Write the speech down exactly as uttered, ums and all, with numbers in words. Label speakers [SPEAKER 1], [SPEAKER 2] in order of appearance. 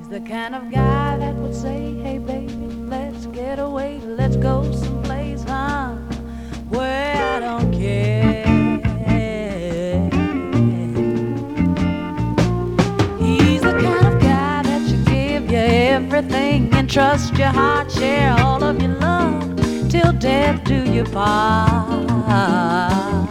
[SPEAKER 1] The kind of guy that would say, hey baby, let's get away, let's go someplace, huh, where I don't care. He's the kind of guy that you give you everything and trust your heart, share all of your love till death do you part.